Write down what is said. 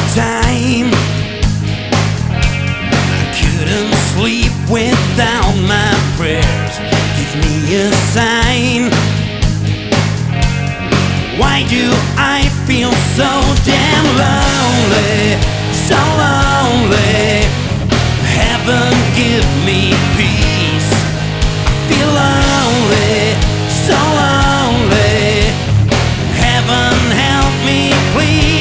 time. I couldn't sleep without my prayers. Give me a sign. Why do I feel so damn lonely? So lonely. Heaven give me peace.